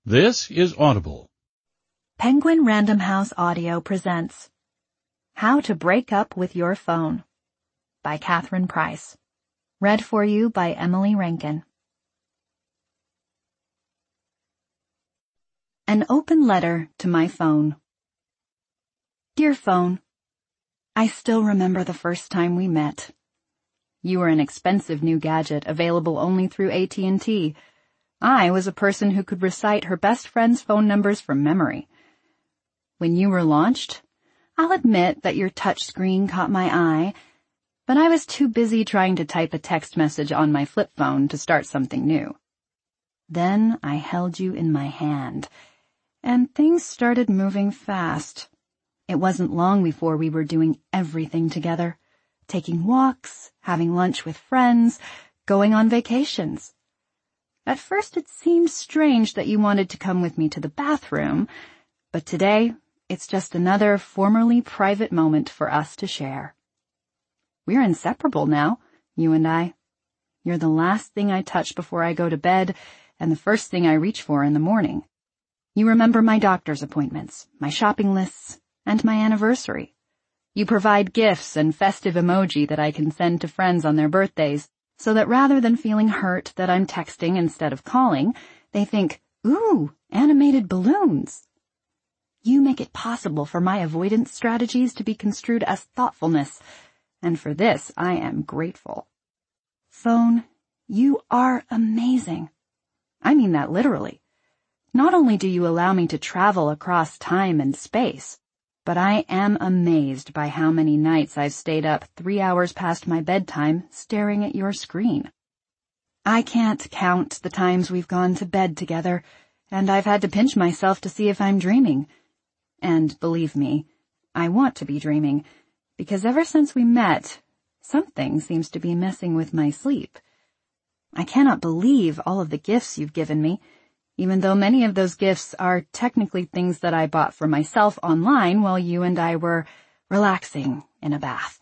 This is Audible. Penguin Random House Audio presents How to Break Up with Your Phone by Catherine Price. Read for you by Emily Rankin. An open letter to my phone. Dear phone, I still remember the first time we met. You were an expensive new gadget available only through AT&T. I was a person who could recite her best friend's phone numbers from memory. When you were launched, I'll admit that your touchscreen caught my eye, but I was too busy trying to type a text message on my flip phone to start something new. Then I held you in my hand, and things started moving fast. It wasn't long before we were doing everything together, taking walks, having lunch with friends, going on vacations. At first it seemed strange that you wanted to come with me to the bathroom, but today it's just another formerly private moment for us to share. We're inseparable now, you and I. You're the last thing I touch before I go to bed and the first thing I reach for in the morning. You remember my doctor's appointments, my shopping lists, and my anniversary. You provide gifts and festive emoji that I can send to friends on their birthdays, so that rather than feeling hurt that I'm texting instead of calling, they think, ooh, animated balloons. You make it possible for my avoidance strategies to be construed as thoughtfulness, and for this I am grateful. Phone, you are amazing. I mean that literally. Not only do you allow me to travel across time and space, but I am amazed by how many nights I've stayed up 3 hours past my bedtime staring at your screen. I can't count the times we've gone to bed together, and I've had to pinch myself to see if I'm dreaming. And believe me, I want to be dreaming, because ever since we met, something seems to be messing with my sleep. I cannot believe all of the gifts you've given me, even though many of those gifts are technically things that I bought for myself online while you and I were relaxing in a bath.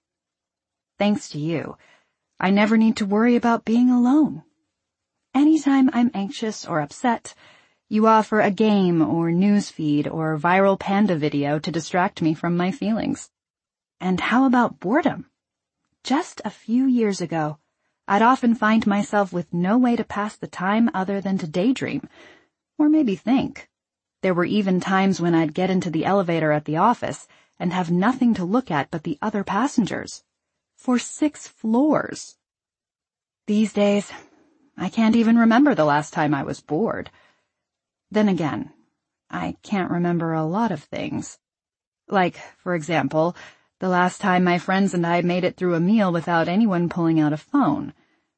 Thanks to you, I never need to worry about being alone. Anytime I'm anxious or upset, you offer a game or news feed or viral panda video to distract me from my feelings. And how about boredom? Just a few years ago, I'd often find myself with no way to pass the time other than to daydream, or maybe think. There were even times when I'd get into the elevator at the office and have nothing to look at but the other passengers. For 6 floors. These days, I can't even remember the last time I was bored. Then again, I can't remember a lot of things. Like, for example, the last time my friends and I made it through a meal without anyone pulling out a phone.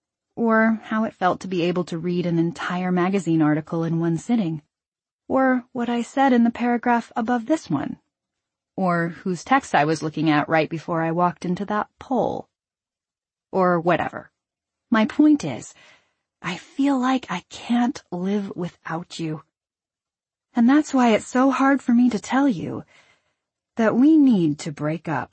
Or how it felt to be able to read an entire magazine article in one sitting. Or what I said in the paragraph above this one. Or whose text I was looking at right before I walked into that poll. Or whatever. My point is, I feel like I can't live without you. And that's why it's so hard for me to tell you that we need to break up.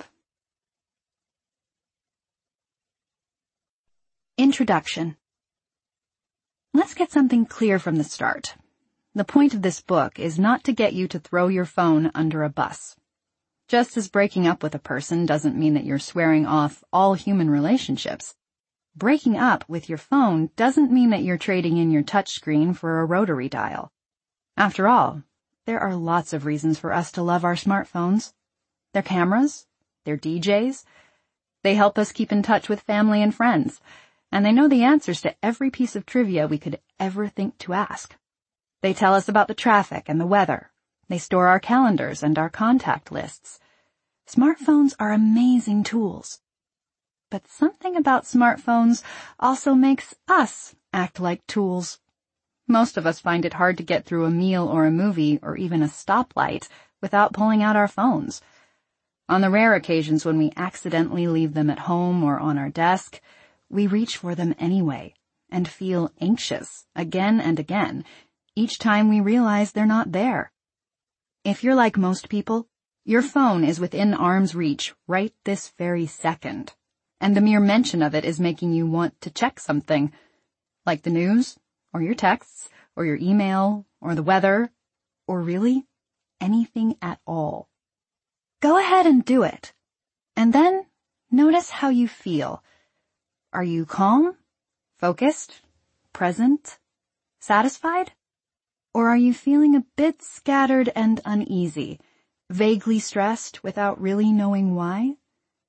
Introduction. Let's get something clear from the start. The point of this book is not to get you to throw your phone under a bus. Just as breaking up with a person doesn't mean that you're swearing off all human relationships, breaking up with your phone doesn't mean that you're trading in your touchscreen for a rotary dial. After all, there are lots of reasons for us to love our smartphones. They're cameras, they're DJs, they help us keep in touch with family and friends, and they know the answers to every piece of trivia we could ever think to ask. They tell us about the traffic and the weather. They store our calendars and our contact lists. Smartphones are amazing tools. But something about smartphones also makes us act like tools. Most of us find it hard to get through a meal or a movie or even a stoplight without pulling out our phones. On the rare occasions when we accidentally leave them at home or on our desk, we reach for them anyway and feel anxious again and again each time we realize they're not there. If you're like most people, your phone is within arm's reach right this very second, and the mere mention of it is making you want to check something, like the news, or your texts, or your email, or the weather, or really anything at all. Go ahead and do it. And then notice how you feel. Are you calm, focused, present, satisfied? Or are you feeling a bit scattered and uneasy, vaguely stressed without really knowing why?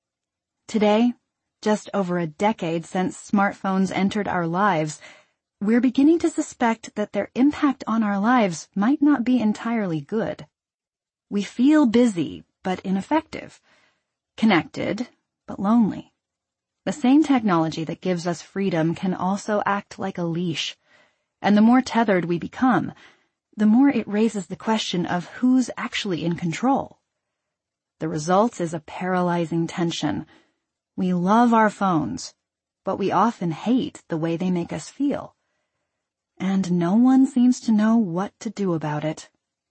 Today, just over a decade since smartphones entered our lives, we're beginning to suspect that their impact on our lives might not be entirely good. We feel busy, but ineffective, connected, but lonely. The same technology that gives us freedom can also act like a leash, and the more tethered we become, the more it raises the question of who's actually in control. The result is a paralyzing tension. We love our phones, but we often hate the way they make us feel. And no one seems to know what to do about it.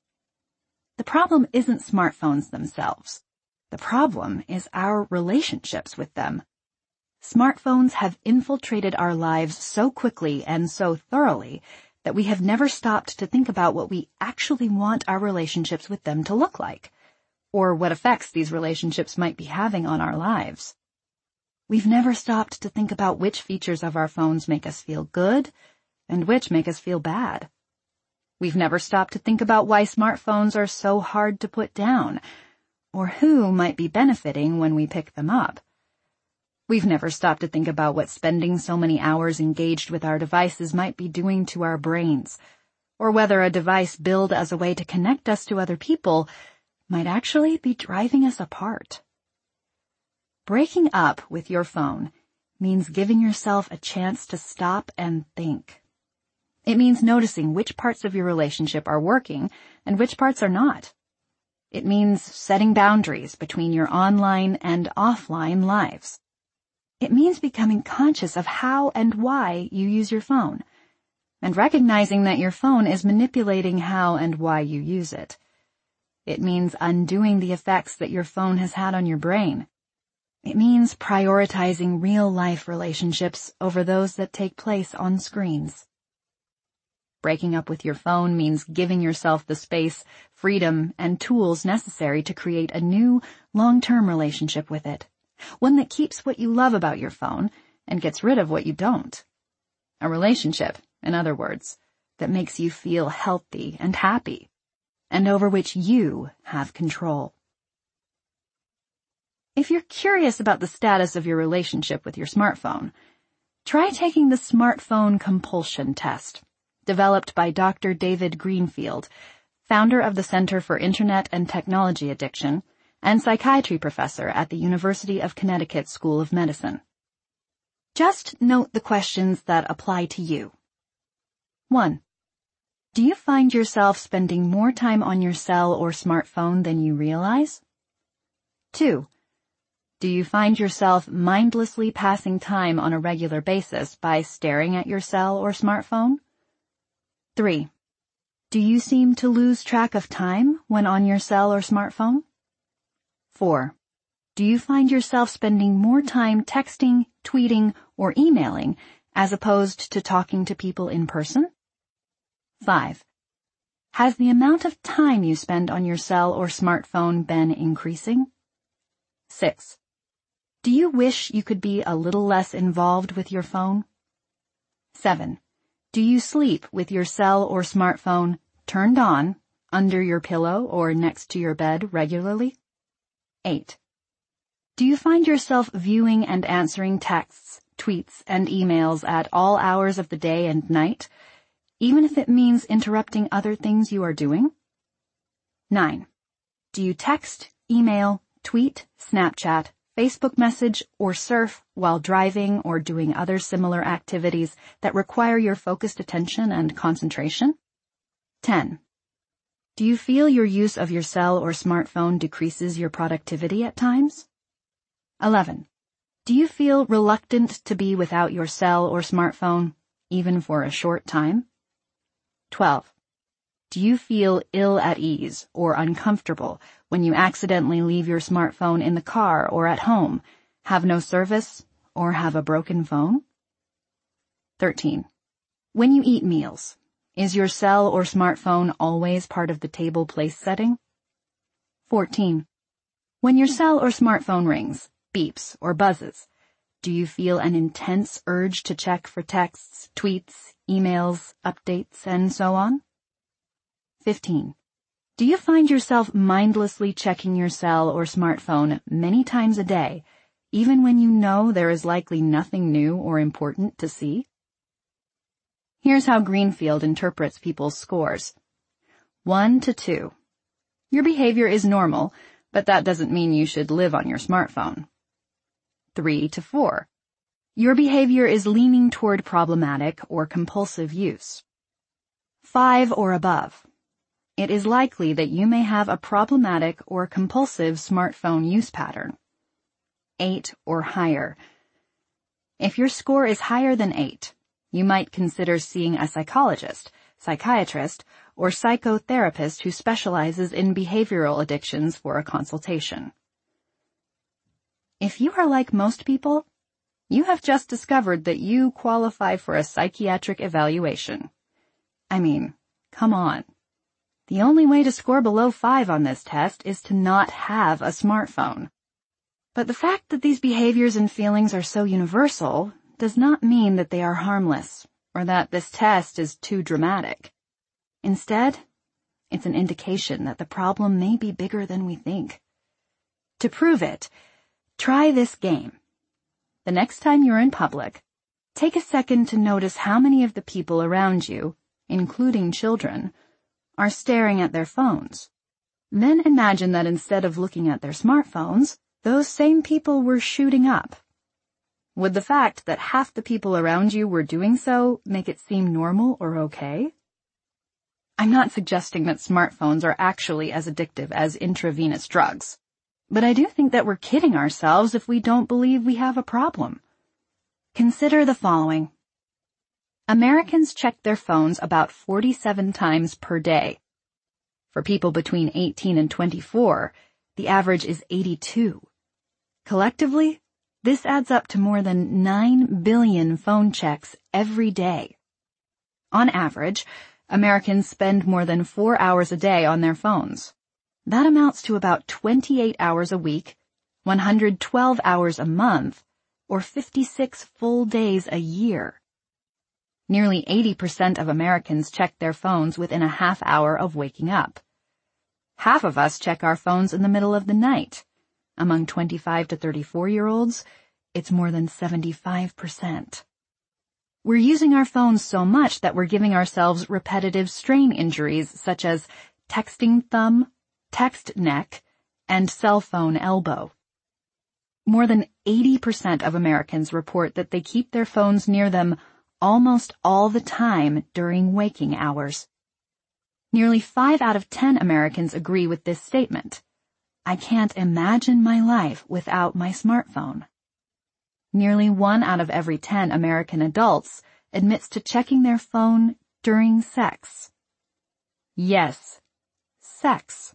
The problem isn't smartphones themselves. The problem is our relationships with them. Smartphones have infiltrated our lives so quickly and so thoroughly that we have never stopped to think about what we actually want our relationships with them to look like, or what effects these relationships might be having on our lives. We've never stopped to think about which features of our phones make us feel good and which make us feel bad. We've never stopped to think about why smartphones are so hard to put down, or who might be benefiting when we pick them up. We've never stopped to think about what spending so many hours engaged with our devices might be doing to our brains, or whether a device built as a way to connect us to other people might actually be driving us apart. Breaking up with your phone means giving yourself a chance to stop and think. It means noticing which parts of your relationship are working and which parts are not. It means setting boundaries between your online and offline lives. It means becoming conscious of how and why you use your phone, and recognizing that your phone is manipulating how and why you use it. It means undoing the effects that your phone has had on your brain. It means prioritizing real-life relationships over those that take place on screens. Breaking up with your phone means giving yourself the space, freedom, and tools necessary to create a new, long-term relationship with it. One that keeps what you love about your phone and gets rid of what you don't. A relationship, in other words, that makes you feel healthy and happy, and over which you have control. If you're curious about the status of your relationship with your smartphone, try taking the Smartphone Compulsion Test, developed by Dr. David Greenfield, founder of the Center for Internet and Technology Addiction, and psychiatry professor at the University of Connecticut School of Medicine. Just note the questions that apply to you. 1. Do you find yourself spending more time on your cell or smartphone than you realize? 2. Do you find yourself mindlessly passing time on a regular basis by staring at your cell or smartphone? 3. Do you seem to lose track of time when on your cell or smartphone? 4. Do you find yourself spending more time texting, tweeting, or emailing as opposed to talking to people in person? 5. Has the amount of time you spend on your cell or smartphone been increasing? 6. Do you wish you could be a little less involved with your phone? 7. Do you sleep with your cell or smartphone turned on, under your pillow or next to your bed regularly? 8. Do you find yourself viewing and answering texts, tweets, and emails at all hours of the day and night, even if it means interrupting other things you are doing? 9. Do you text, email, tweet, Snapchat, Facebook message, or surf while driving or doing other similar activities that require your focused attention and concentration? 10. Do you feel your use of your cell or smartphone decreases your productivity at times? 11. Do you feel reluctant to be without your cell or smartphone, even for a short time? 12. Do you feel ill at ease or uncomfortable when you accidentally leave your smartphone in the car or at home, have no service, or have a broken phone? 13. When you eat meals, Is your cell or smartphone always part of the table place setting? 14. When your cell or smartphone rings, beeps, or buzzes, do you feel an intense urge to check for texts, tweets, emails, updates, and so on? 15. Do you find yourself mindlessly checking your cell or smartphone many times a day, even when you know there is likely nothing new or important to see? Here's how Greenfield interprets people's scores. 1 to 2. Your behavior is normal, but that doesn't mean you should live on your smartphone. 3 to 4. Your behavior is leaning toward problematic or compulsive use. 5 or above. It is likely that you may have a problematic or compulsive smartphone use pattern. 8 or higher. If your score is higher than 8, you might consider seeing a psychologist, psychiatrist, or psychotherapist who specializes in behavioral addictions for a consultation. If you are like most people, you have just discovered that you qualify for a psychiatric evaluation. I mean, come on. The only way to score below 5 on this test is to not have a smartphone. But the fact that these behaviors and feelings are so universal does not mean that they are harmless or that this test is too dramatic. Instead, it's an indication that the problem may be bigger than we think. To prove it, try this game. The next time you're in public, take a second to notice how many of the people around you, including children, are staring at their phones. Then imagine that instead of looking at their smartphones, those same people were shooting up. Would the fact that half the people around you were doing so make it seem normal or okay? I'm not suggesting that smartphones are actually as addictive as intravenous drugs, but I do think that we're kidding ourselves if we don't believe we have a problem. Consider the following. Americans check their phones about 47 times per day. For people between 18 and 24, the average is 82. Collectively, this adds up to more than 9 billion phone checks every day. On average, Americans spend more than 4 hours a day on their phones. That amounts to about 28 hours a week, 112 hours a month, or 56 full days a year. Nearly 80% of Americans check their phones within a half hour of waking up. Half of us check our phones in the middle of the night. Among 25 to 34-year-olds, it's more than 75%. We're using our phones so much that we're giving ourselves repetitive strain injuries such as texting thumb, text neck, and cell phone elbow. More than 80% of Americans report that they keep their phones near them almost all the time during waking hours. Nearly 5 out of 10 Americans agree with this statement. I can't imagine my life without my smartphone. Nearly 1 out of every 10 American adults admits to checking their phone during sex. Yes, sex.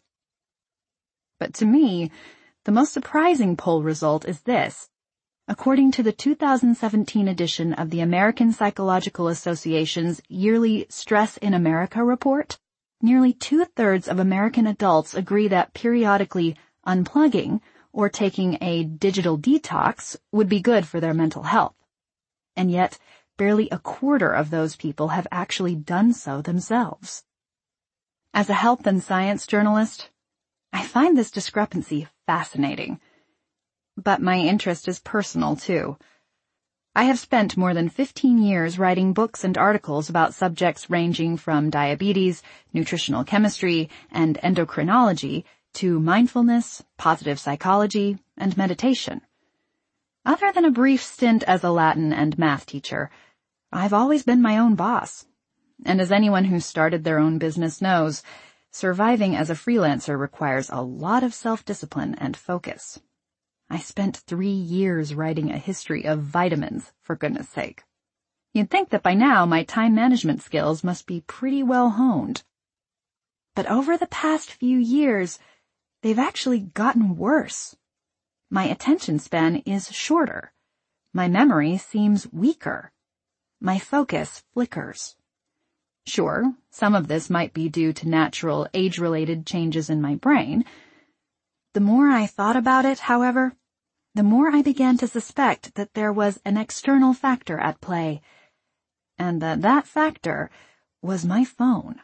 But to me, the most surprising poll result is this. According to the 2017 edition of the American Psychological Association's yearly Stress in America report, nearly 2/3 of American adults agree that periodically unplugging or taking a digital detox would be good for their mental health. And yet, barely 1/4 of those people have actually done so themselves. As a health and science journalist, I find this discrepancy fascinating. But my interest is personal, too. I have spent more than 15 years writing books and articles about subjects ranging from diabetes, nutritional chemistry, and endocrinology to mindfulness, positive psychology, and meditation. Other than a brief stint as a Latin and math teacher, I've always been my own boss. And as anyone who started their own business knows, surviving as a freelancer requires a lot of self-discipline and focus. I spent 3 years writing a history of vitamins, for goodness sake. You'd think that by now my time management skills must be pretty well honed. But over the past few years, they've actually gotten worse. My attention span is shorter. My memory seems weaker. My focus flickers. Sure, some of this might be due to natural age-related changes in my brain. The more I thought about it, however, the more I began to suspect that there was an external factor at play, and that factor was my phone.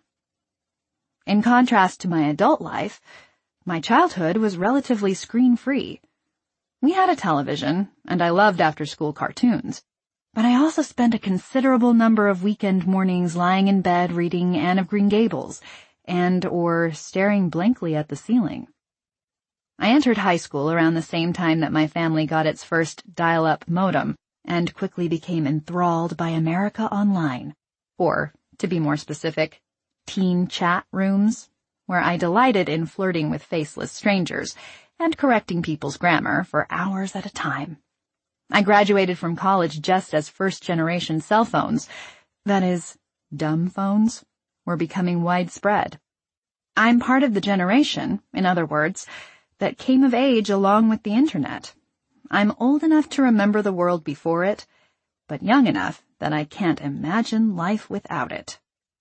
In contrast to my adult life, my childhood was relatively screen-free. We had a television, and I loved after-school cartoons, but I also spent a considerable number of weekend mornings lying in bed reading Anne of Green Gables or staring blankly at the ceiling. I entered high school around the same time that my family got its first dial-up modem and quickly became enthralled by America Online, or, to be more specific, teen chat rooms, where I delighted in flirting with faceless strangers and correcting people's grammar for hours at a time. I graduated from college just as first-generation cell phones, that is, dumb phones, were becoming widespread. I'm part of the generation, in other words, that came of age along with the internet. I'm old enough to remember the world before it, but young enough that I can't imagine life without it.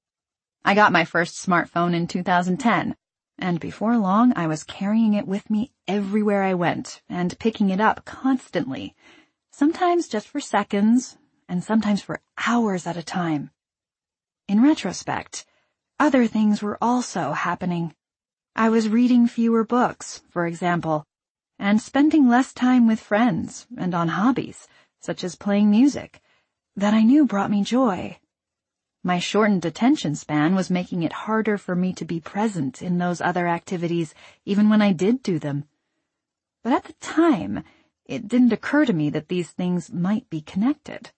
I got my first smartphone in 2010, and before long I was carrying it with me everywhere I went and picking it up constantly, sometimes just for seconds and sometimes for hours at a time. In retrospect, other things were also happening. I was reading fewer books, for example, and spending less time with friends and on hobbies, such as playing music, that I knew brought me joy. My shortened attention span was making it harder for me to be present in those other activities, even when I did do them. But at the time, it didn't occur to me that these things might be connected.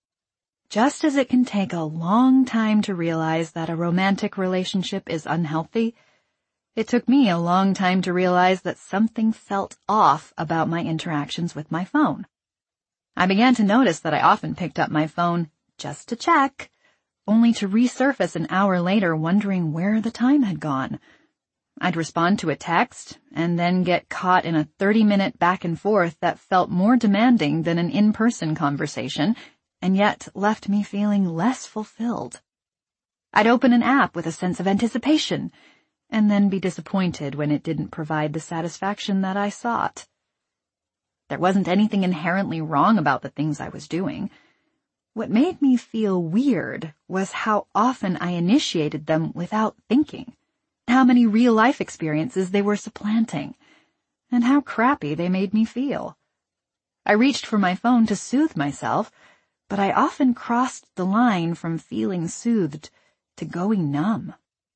Just as it can take a long time to realize that a romantic relationship is unhealthy, it took me a long time to realize that something felt off about my interactions with my phone. I began to notice that I often picked up my phone just to check, only to resurface an hour later wondering where the time had gone. I'd respond to a text and then get caught in a 30-minute back and forth that felt more demanding than an in-person conversation and yet left me feeling less fulfilled. I'd open an app with a sense of anticipation and then be disappointed when it didn't provide the satisfaction that I sought. There wasn't anything inherently wrong about the things I was doing. What made me feel weird was how often I initiated them without thinking, how many real-life experiences they were supplanting, and how crappy they made me feel. I reached for my phone to soothe myself, but I often crossed the line from feeling soothed to going numb.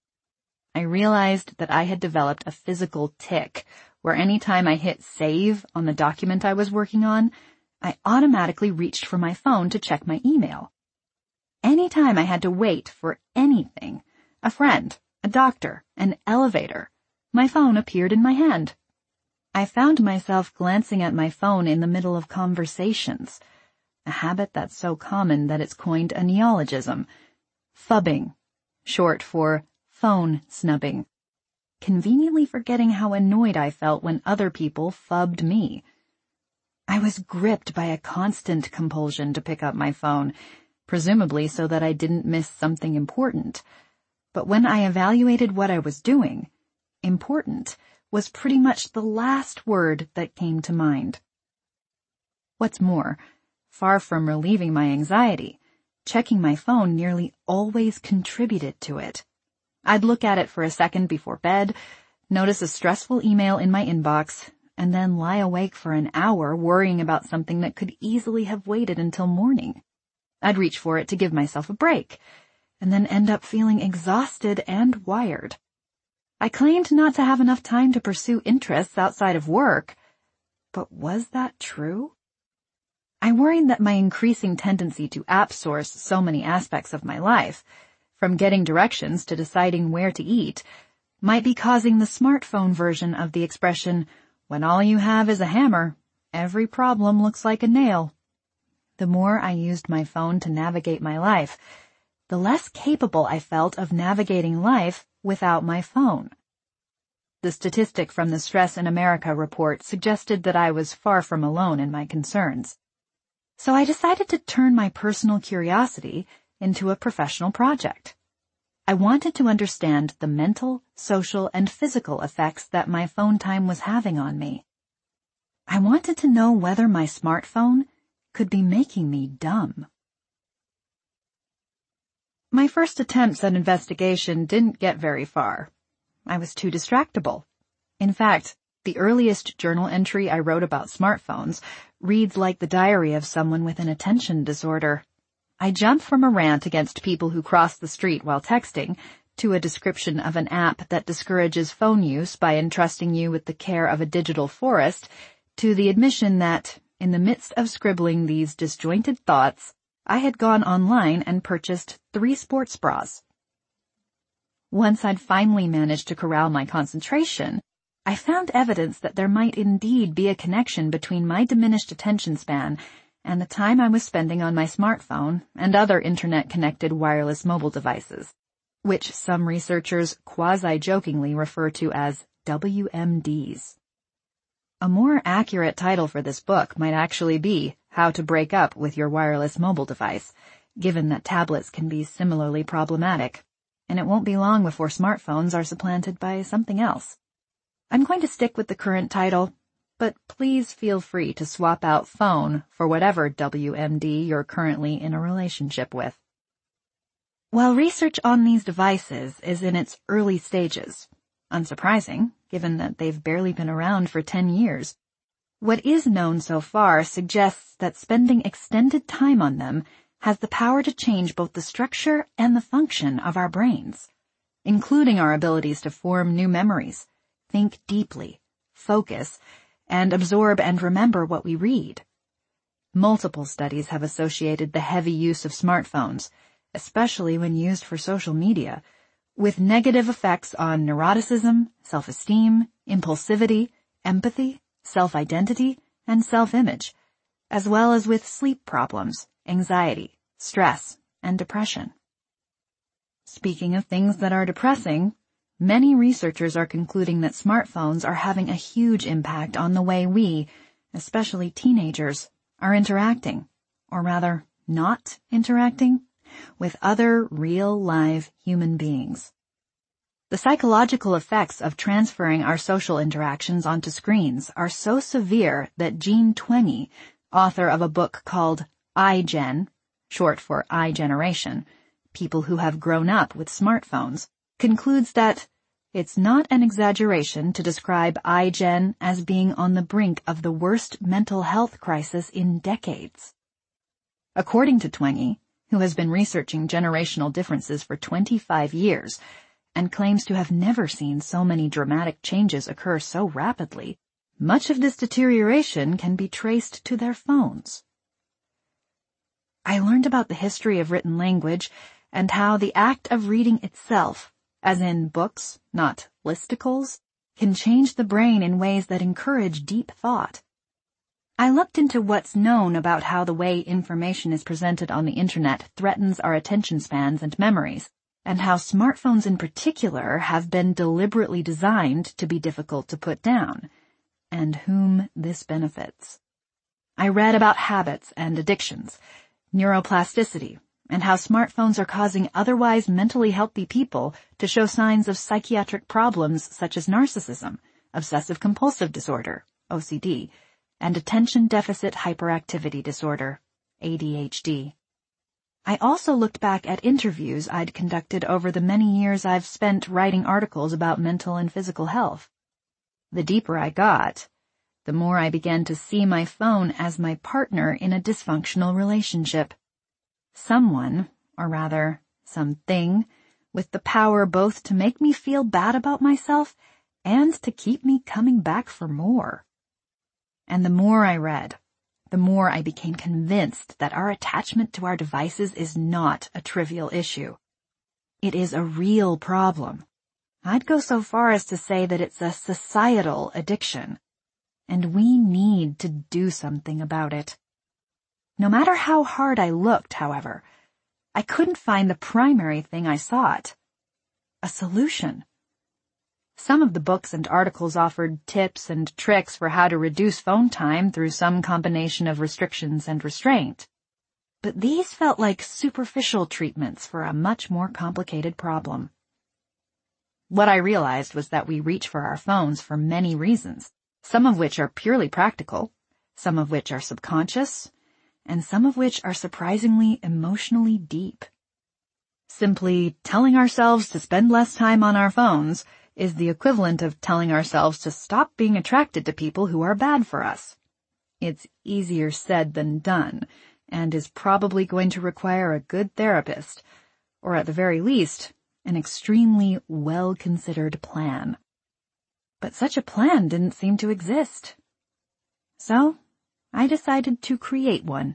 I realized that I had developed a physical tic where any time I hit save on the document I was working on, I automatically reached for my phone to check my email. Any time I had to wait for anything, a friend, a doctor, an elevator, my phone appeared in my hand. I found myself glancing at my phone in the middle of conversations, a habit that's so common that it's coined a neologism, phubbing, short for phone snubbing, conveniently forgetting how annoyed I felt when other people phubbed me. I was gripped by a constant compulsion to pick up my phone, presumably so that I didn't miss something important. But when I evaluated what I was doing, important was pretty much the last word that came to mind. What's more, far from relieving my anxiety, checking my phone nearly always contributed to it. I'd look at it for a second before bed, notice a stressful email in my inbox, and then lie awake for an hour worrying about something that could easily have waited until morning. I'd reach for it to give myself a break, and then end up feeling exhausted and wired. I claimed not to have enough time to pursue interests outside of work, but was that true? I worried that my increasing tendency to outsource so many aspects of my life, from getting directions to deciding where to eat, might be causing the smartphone version of the expression, when all you have is a hammer, every problem looks like a nail. The more I used my phone to navigate my life, the less capable I felt of navigating life without my phone. The statistic from the Stress in America report suggested that I was far from alone in my concerns. So I decided to turn my personal curiosity into a professional project. I wanted to understand the mental, social, and physical effects that my phone time was having on me. I wanted to know whether my smartphone could be making me dumb. My first attempts at investigation didn't get very far. I was too distractible. In fact, the earliest journal entry I wrote about smartphones reads like the diary of someone with an attention disorder. I jump from a rant against people who cross the street while texting to a description of an app that discourages phone use by entrusting you with the care of a digital forest, to the admission that, in the midst of scribbling these disjointed thoughts, I had gone online and purchased 3 sports bras. Once I'd finally managed to corral my concentration, I found evidence that there might indeed be a connection between my diminished attention span and the time I was spending on my smartphone and other internet-connected wireless mobile devices, which some researchers quasi-jokingly refer to as WMDs. A more accurate title for this book might actually be How to Break Up with Your Wireless Mobile Device, given that tablets can be similarly problematic, and it won't be long before smartphones are supplanted by something else. I'm going to stick with the current title, but please feel free to swap out phone for whatever WMD you're currently in a relationship with. While research on these devices is in its early stages, unsurprising, given that they've barely been around for 10 years, what is known so far suggests that spending extended time on them has the power to change both the structure and the function of our brains, including our abilities to form new memories, think deeply, focus, and absorb and remember what we read. Multiple studies have associated the heavy use of smartphones, especially when used for social media, with negative effects on neuroticism, self-esteem, impulsivity, empathy, self-identity, and self-image, as well as with sleep problems, anxiety, stress, and depression. Speaking of things that are depressing, many researchers are concluding that smartphones are having a huge impact on the way we, especially teenagers, are interacting, or rather, not interacting, with other real live human beings. The psychological effects of transferring our social interactions onto screens are so severe that Jean Twenge, author of a book called iGen, short for iGeneration, People Who Have Grown Up with Smartphones, concludes that it's not an exaggeration to describe iGen as being on the brink of the worst mental health crisis in decades. According to Twenge, who has been researching generational differences for 25 years and claims to have never seen so many dramatic changes occur so rapidly, much of this deterioration can be traced to their phones. I learned about the history of written language and how the act of reading itself, as in books, not listicles, can change the brain in ways that encourage deep thought. I looked into what's known about how the way information is presented on the internet threatens our attention spans and memories, and how smartphones in particular have been deliberately designed to be difficult to put down, and whom this benefits. I read about habits and addictions, neuroplasticity, and how smartphones are causing otherwise mentally healthy people to show signs of psychiatric problems such as narcissism, obsessive-compulsive disorder, OCD, and attention deficit hyperactivity disorder, ADHD. I also looked back at interviews I'd conducted over the many years I've spent writing articles about mental and physical health. The deeper I got, the more I began to see my phone as my partner in a dysfunctional relationship. Someone, or rather, something, with the power both to make me feel bad about myself and to keep me coming back for more. And the more I read, the more I became convinced that our attachment to our devices is not a trivial issue. It is a real problem. I'd go so far as to say that it's a societal addiction, and we need to do something about it. No matter how hard I looked, however, I couldn't find the primary thing I sought: a solution. Some of the books and articles offered tips and tricks for how to reduce phone time through some combination of restrictions and restraint. But these felt like superficial treatments for a much more complicated problem. What I realized was that we reach for our phones for many reasons, some of which are purely practical, some of which are subconscious, and some of which are surprisingly emotionally deep. Simply telling ourselves to spend less time on our phones is the equivalent of telling ourselves to stop being attracted to people who are bad for us. It's easier said than done, and is probably going to require a good therapist, or at the very least, an extremely well-considered plan. But such a plan didn't seem to exist. So, I decided to create one.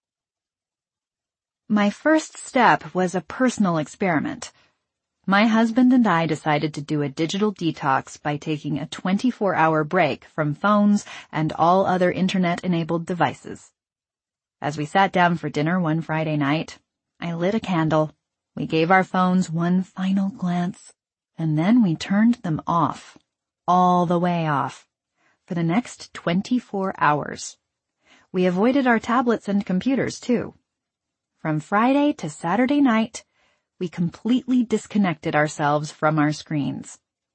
My first step was a personal experiment. My husband and I decided to do a digital detox by taking a 24-hour break from phones and all other internet-enabled devices. As we sat down for dinner one Friday night, I lit a candle, we gave our phones one final glance, and then we turned them off, all the way off, for the next 24 hours. We avoided our tablets and computers, too. From Friday to Saturday night, we completely disconnected ourselves from our screens.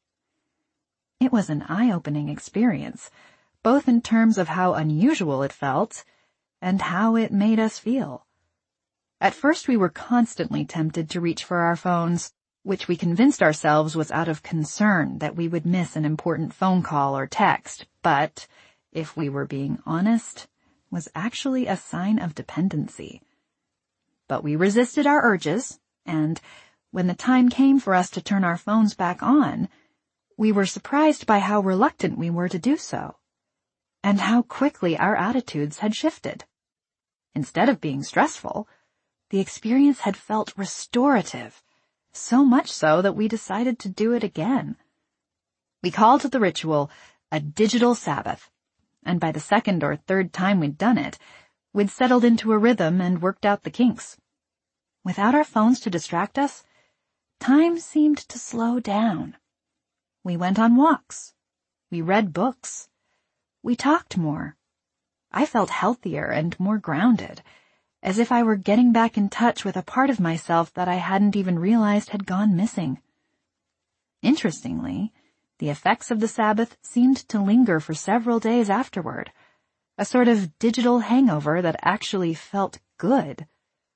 It was an eye-opening experience, both in terms of how unusual it felt and how it made us feel. At first we were constantly tempted to reach for our phones, which we convinced ourselves was out of concern that we would miss an important phone call or text, but, if we were being honest, was actually a sign of dependency. But we resisted our urges, and, when the time came for us to turn our phones back on, we were surprised by how reluctant we were to do so, and how quickly our attitudes had shifted. Instead of being stressful, the experience had felt restorative, so much so that we decided to do it again. We called the ritual a digital Sabbath, and by the second or third time we'd done it, we'd settled into a rhythm and worked out the kinks. Without our phones to distract us, time seemed to slow down. We went on walks. We read books. We talked more. I felt healthier and more grounded, as if I were getting back in touch with a part of myself that I hadn't even realized had gone missing. Interestingly, the effects of the Sabbath seemed to linger for several days afterward, a sort of digital hangover that actually felt good.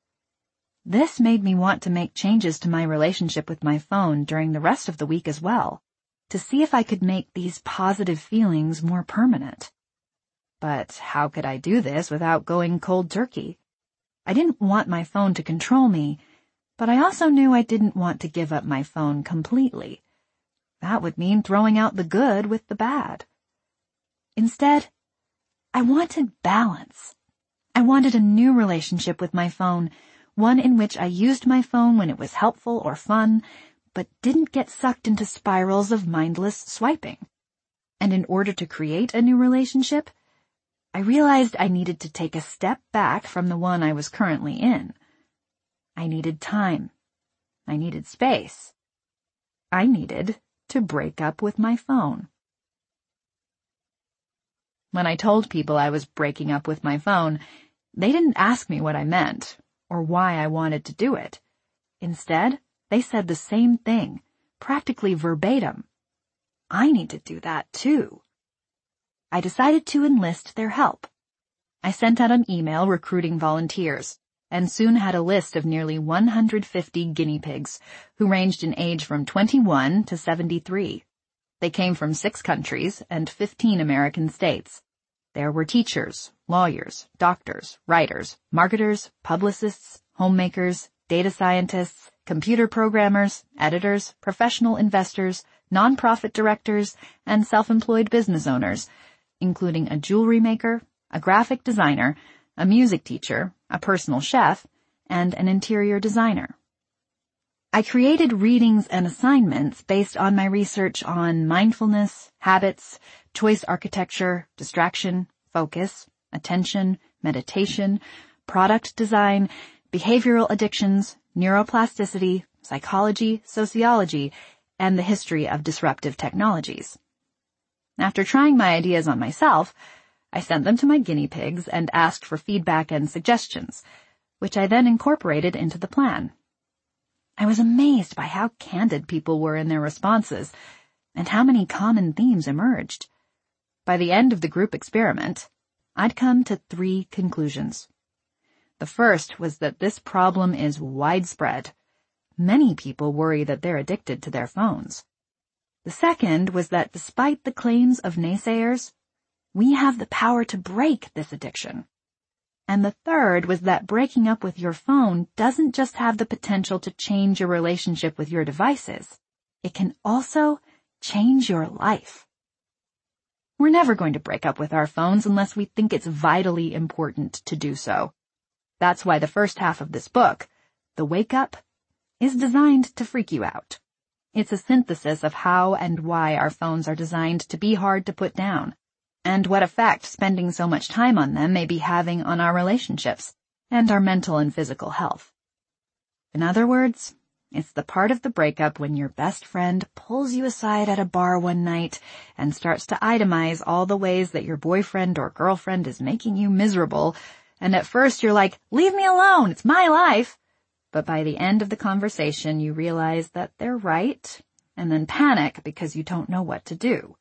This made me want to make changes to my relationship with my phone during the rest of the week as well, to see if I could make these positive feelings more permanent. But how could I do this without going cold turkey? I didn't want my phone to control me, but I also knew I didn't want to give up my phone completely. That would mean throwing out the good with the bad. Instead, I wanted balance. I wanted a new relationship with my phone, one in which I used my phone when it was helpful or fun, but didn't get sucked into spirals of mindless swiping. And in order to create a new relationship, I realized I needed to take a step back from the one I was currently in. I needed time. I needed space. I needed to break up with my phone. When I told people I was breaking up with my phone, they didn't ask me what I meant or why I wanted to do it. Instead, they said the same thing, practically verbatim. I need to do that too. I decided to enlist their help. I sent out an email recruiting volunteers, and soon had a list of nearly 150 guinea pigs, who ranged in age from 21 to 73. They came from 6 countries and 15 American states. There were teachers, lawyers, doctors, writers, marketers, publicists, homemakers, data scientists, computer programmers, editors, professional investors, nonprofit directors, and self-employed business owners, including a jewelry maker, a graphic designer, a music teacher, a personal chef, and an interior designer. I created readings and assignments based on my research on mindfulness, habits, choice architecture, distraction, focus, attention, meditation, product design, behavioral addictions, neuroplasticity, psychology, sociology, and the history of disruptive technologies. After trying my ideas on myself, I sent them to my guinea pigs and asked for feedback and suggestions. which I then incorporated into the plan. I was amazed by how candid people were in their responses and how many common themes emerged. By the end of the group experiment, I'd come to 3 conclusions. The first was that this problem is widespread. Many people worry that they're addicted to their phones. The second was that despite the claims of naysayers, we have the power to break this addiction. And the third was that breaking up with your phone doesn't just have the potential to change your relationship with your devices. It can also change your life. We're never going to break up with our phones unless we think it's vitally important to do so. That's why the first half of this book, The Wake Up, is designed to freak you out. It's a synthesis of how and why our phones are designed to be hard to put down, and what effect spending so much time on them may be having on our relationships and our mental and physical health. In other words, it's the part of the breakup when your best friend pulls you aside at a bar one night and starts to itemize all the ways that your boyfriend or girlfriend is making you miserable, and at first you're like, "Leave me alone, it's my life." But by the end of the conversation, you realize that they're right, and then panic because you don't know what to do.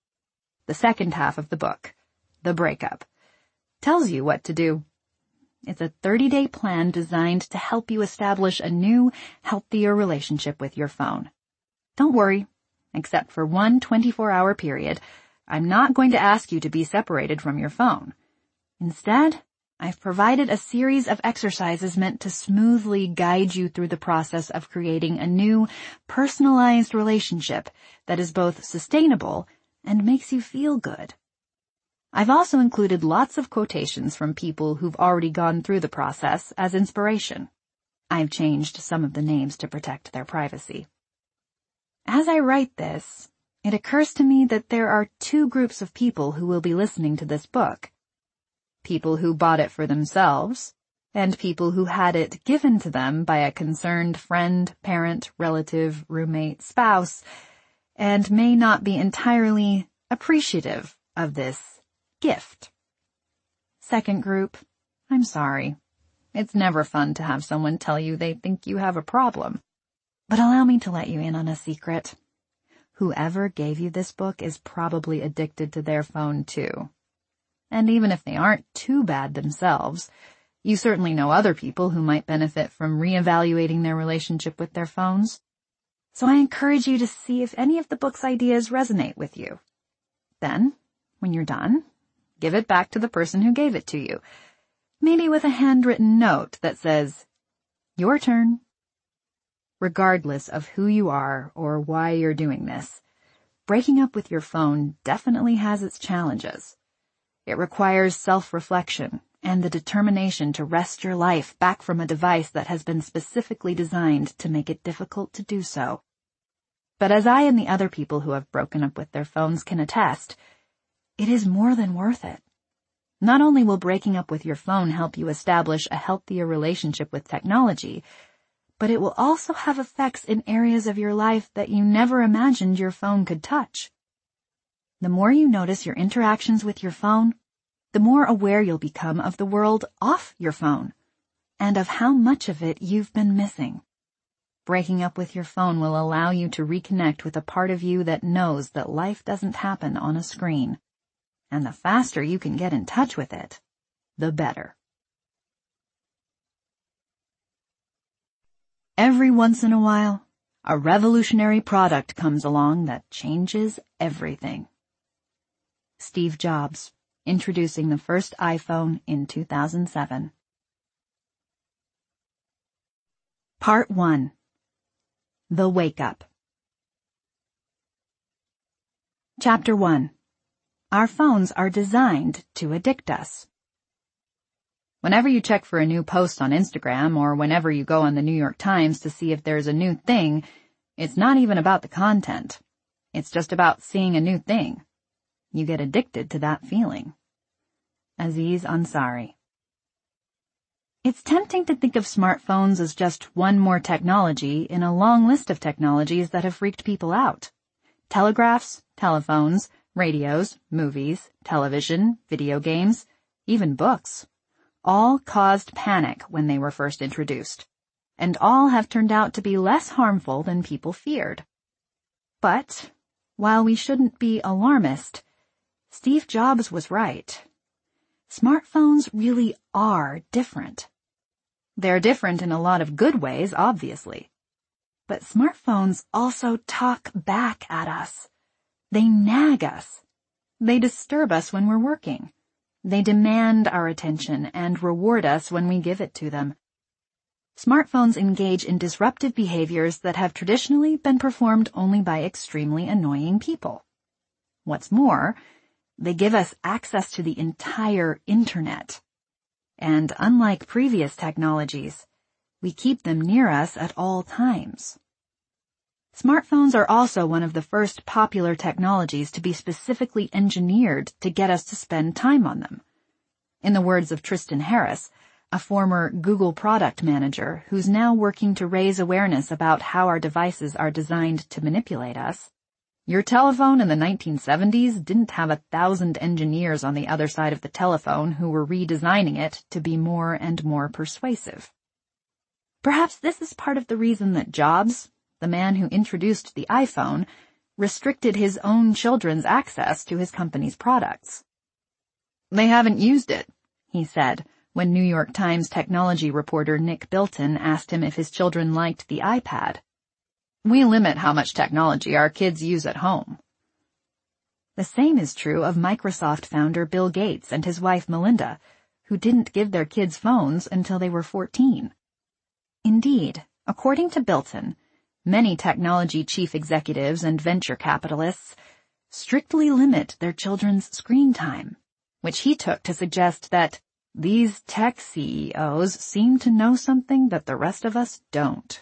The second half of the book, The Breakup, tells you what to do. It's a 30-day plan designed to help you establish a new, healthier relationship with your phone. Don't worry, except for one 24-hour period, I'm not going to ask you to be separated from your phone. Instead, I've provided a series of exercises meant to smoothly guide you through the process of creating a new, personalized relationship that is both sustainable and makes you feel good. I've also included lots of quotations from people who've already gone through the process as inspiration. I've changed some of the names to protect their privacy. As I write this, it occurs to me that there are 2 groups of people who will be listening to this book. People who bought it for themselves, and people who had it given to them by a concerned friend, parent, relative, roommate, spouse, and may not be entirely appreciative of this gift. Second group, I'm sorry. It's never fun to have someone tell you they think you have a problem. But allow me to let you in on a secret. Whoever gave you this book is probably addicted to their phone too. And even if they aren't too bad themselves, you certainly know other people who might benefit from reevaluating their relationship with their phones. So I encourage you to see if any of the book's ideas resonate with you. Then, when you're done, give it back to the person who gave it to you, maybe with a handwritten note that says, "Your turn." Regardless of who you are or why you're doing this, breaking up with your phone definitely has its challenges. It requires self-reflection and the determination to wrest your life back from a device that has been specifically designed to make it difficult to do so. But as I and the other people who have broken up with their phones can attest, it is more than worth it. Not only will breaking up with your phone help you establish a healthier relationship with technology, but it will also have effects in areas of your life that you never imagined your phone could touch. The more you notice your interactions with your phone, the more aware you'll become of the world off your phone, and of how much of it you've been missing. Breaking up with your phone will allow you to reconnect with a part of you that knows that life doesn't happen on a screen. And the faster you can get in touch with it, the better. Every once in a while, a revolutionary product comes along that changes everything. Steve Jobs, introducing the first iPhone in 2007. Part 1. The Wake Up. Chapter 1. Our phones are designed to addict us. Whenever you check for a new post on Instagram or whenever you go on the New York Times to see if there's a new thing, it's not even about the content. It's just about seeing a new thing. You get addicted to that feeling. Aziz Ansari. It's tempting to think of smartphones as just one more technology in a long list of technologies that have freaked people out. Telegraphs, telephones, radios, movies, television, video games, even books. all caused panic when they were first introduced, and all have turned out to be less harmful than people feared. But, while we shouldn't be alarmist, Steve Jobs was right. Smartphones really are different. They're different in a lot of good ways, obviously. But smartphones also talk back at us. They nag us. They disturb us when we're working. They demand our attention and reward us when we give it to them. Smartphones engage in disruptive behaviors that have traditionally been performed only by extremely annoying people. What's more, they give us access to the entire internet. And unlike previous technologies, we keep them near us at all times. Smartphones are also one of the first popular technologies to be specifically engineered to get us to spend time on them. In the words of Tristan Harris, a former Google product manager who's now working to raise awareness about how our devices are designed to manipulate us, your telephone in the 1970s didn't have 1,000 engineers on the other side of the telephone who were redesigning it to be more and more persuasive. Perhaps this is part of the reason that Jobs, the man who introduced the iPhone, restricted his own children's access to his company's products. "They haven't used it," he said, when New York Times technology reporter Nick Bilton asked him if his children liked the iPad. "We limit how much technology our kids use at home." The same is true of Microsoft founder Bill Gates and his wife Melinda, who didn't give their kids phones until they were 14. Indeed, according to Bilton, many technology chief executives and venture capitalists strictly limit their children's screen time, which he took to suggest that these tech CEOs seem to know something that the rest of us don't.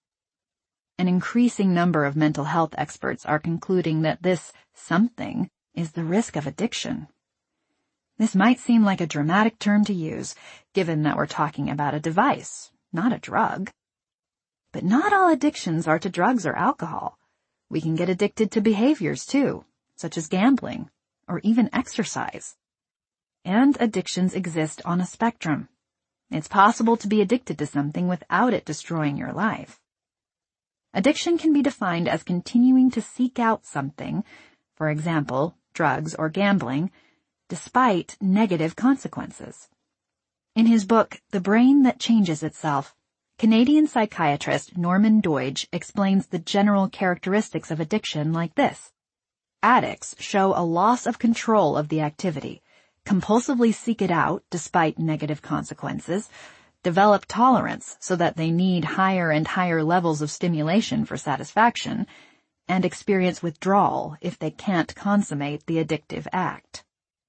An increasing number of mental health experts are concluding that this something is the risk of addiction. This might seem like a dramatic term to use, given that we're talking about a device, not a drug. But not all addictions are to drugs or alcohol. We can get addicted to behaviors too, such as gambling, or even exercise. And addictions exist on a spectrum. It's possible to be addicted to something without it destroying your life. Addiction can be defined as continuing to seek out something, for example, drugs or gambling, despite negative consequences. In his book, The Brain That Changes Itself, Canadian psychiatrist Norman Doidge explains the general characteristics of addiction like this. Addicts show a loss of control of the activity, compulsively seek it out despite negative consequences, develop tolerance so that they need higher and higher levels of stimulation for satisfaction, and experience withdrawal if they can't consummate the addictive act.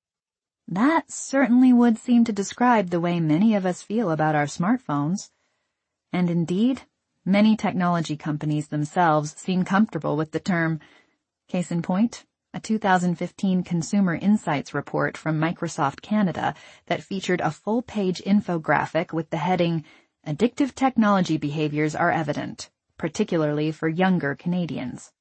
That certainly would seem to describe the way many of us feel about our smartphones. And indeed, many technology companies themselves seem comfortable with the term. Case in point, a 2015 Consumer Insights report from Microsoft Canada that featured a full-page infographic with the heading, "Addictive technology behaviors are evident, particularly for younger Canadians."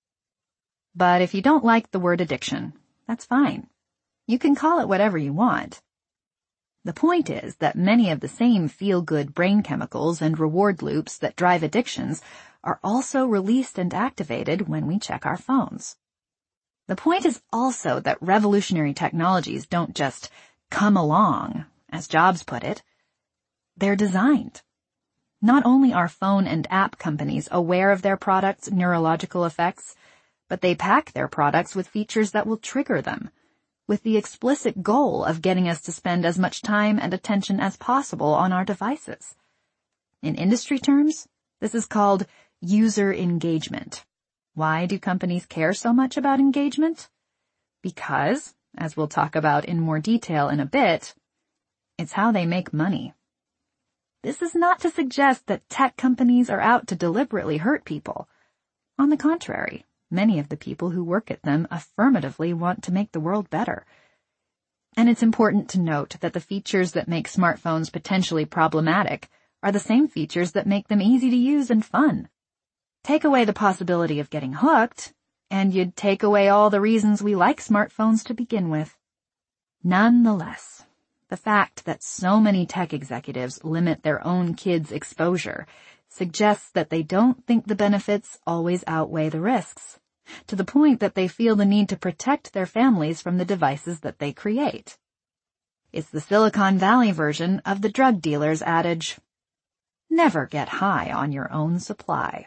But if you don't like the word addiction, that's fine. You can call it whatever you want. The point is that many of the same feel-good brain chemicals and reward loops that drive addictions are also released and activated when we check our phones. The point is also that revolutionary technologies don't just come along, as Jobs put it. They're designed. Not only are phone and app companies aware of their products' neurological effects, but they pack their products with features that will trigger them, with the explicit goal of getting us to spend as much time and attention as possible on our devices. In industry terms, this is called user engagement. Why do companies care so much about engagement? Because, as we'll talk about in more detail in a bit, it's how they make money. This is not to suggest that tech companies are out to deliberately hurt people. On the contrary, many of the people who work at them affirmatively want to make the world better. And it's important to note that the features that make smartphones potentially problematic are the same features that make them easy to use and fun. Take away the possibility of getting hooked, and you'd take away all the reasons we like smartphones to begin with. Nonetheless, The fact that so many tech executives limit their own kids' exposure suggests that they don't think the benefits always outweigh the risks, to the point that they feel the need to protect their families from the devices that they create. It's the Silicon Valley version of the drug dealer's adage, never get high on your own supply.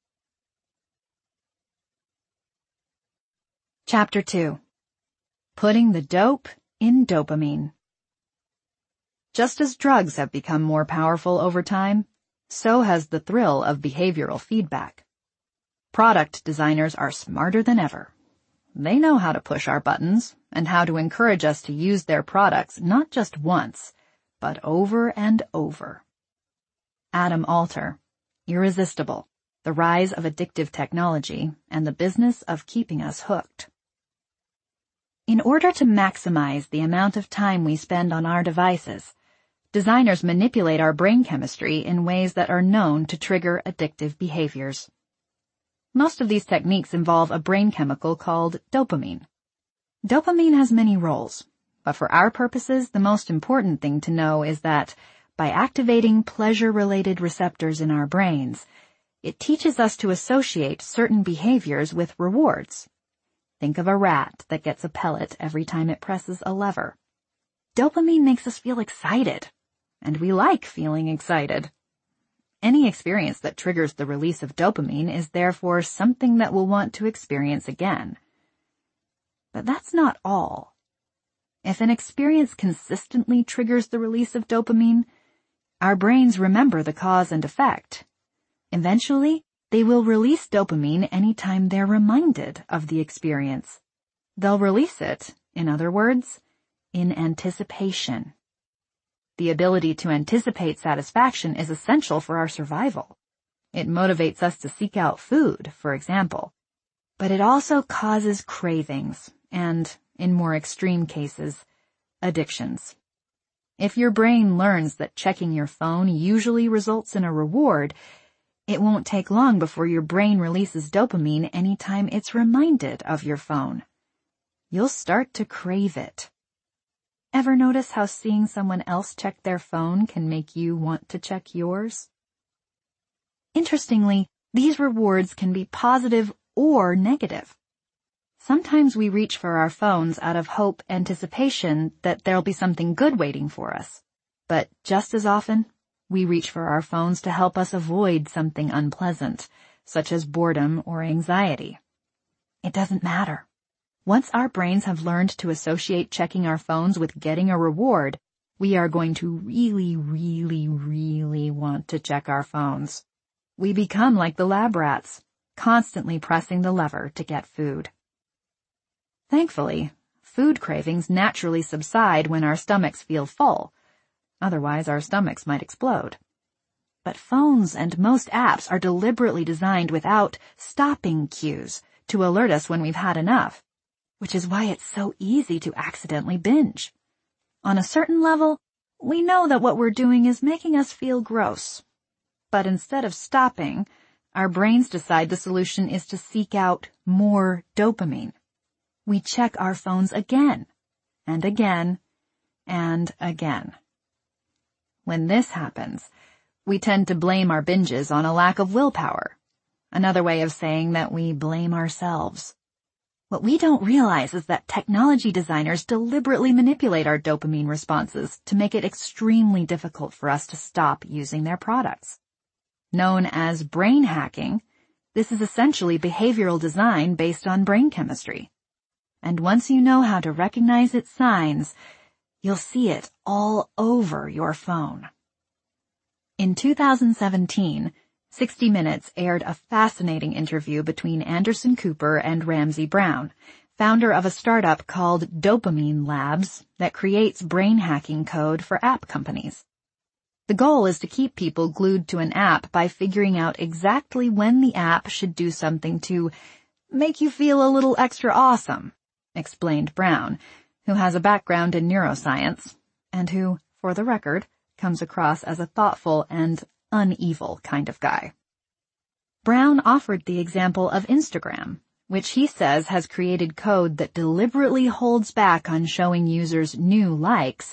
Chapter 2. Putting the dope in dopamine. Just as drugs have become more powerful over time, so has the thrill of behavioral feedback. Product designers are smarter than ever. They know how to push our buttons and how to encourage us to use their products not just once, but over and over. Adam Alter, Irresistible, The Rise of Addictive Technology and the Business of Keeping Us Hooked. In order to maximize the amount of time we spend on our devices, designers manipulate our brain chemistry in ways that are known to trigger addictive behaviors. Most of these techniques involve a brain chemical called dopamine. Dopamine has many roles, but for our purposes, the most important thing to know is that by activating pleasure-related receptors in our brains, it teaches us to associate certain behaviors with rewards. Think of a rat that gets a pellet every time it presses a lever. Dopamine makes us feel excited, and we like feeling excited. Any experience that triggers the release of dopamine is therefore something that we'll want to experience again. But that's not all. If an experience consistently triggers the release of dopamine, our brains remember the cause and effect. Eventually, they will release dopamine anytime they're reminded of the experience. They'll release it, in other words, in anticipation. The ability to anticipate satisfaction is essential for our survival. It motivates us to seek out food, for example. But it also causes cravings and, in more extreme cases, addictions. If your brain learns that checking your phone usually results in a reward, it won't take long before your brain releases dopamine anytime it's reminded of your phone. You'll start to crave it. Ever notice how seeing someone else check their phone can make you want to check yours? Interestingly, these rewards can be positive or negative. Sometimes we reach for our phones out of hope, anticipation that there'll be something good waiting for us. But just as often, we reach for our phones to help us avoid something unpleasant, such as boredom or anxiety. It doesn't matter. Once our brains have learned to associate checking our phones with getting a reward, we are going to really want to check our phones. We become like the lab rats, constantly pressing the lever to get food. Thankfully, food cravings naturally subside when our stomachs feel full. Otherwise, our stomachs might explode. But phones and most apps are deliberately designed without stopping cues to alert us when we've had enough, which is why it's so easy to accidentally binge. On a certain level, we know that what we're doing is making us feel gross. But instead of stopping, our brains decide the solution is to seek out more dopamine. We check our phones again, and again, and again. When this happens, we tend to blame our binges on a lack of willpower, another way of saying that we blame ourselves. What we don't realize is that technology designers deliberately manipulate our dopamine responses to make it extremely difficult for us to stop using their products. Known as brain hacking, this is essentially behavioral design based on brain chemistry. And once you know how to recognize its signs, you'll see it all over your phone. In 2017, 60 Minutes aired a fascinating interview between Anderson Cooper and Ramsey Brown, founder of a startup called Dopamine Labs that creates brain hacking code for app companies. The goal is to keep people glued to an app by figuring out exactly when the app should do something to make you feel a little extra awesome, explained Brown, who has a background in neuroscience, and who, for the record, comes across as a thoughtful and unevil kind of guy. Brown offered the example of Instagram, which he says has created code that deliberately holds back on showing users new likes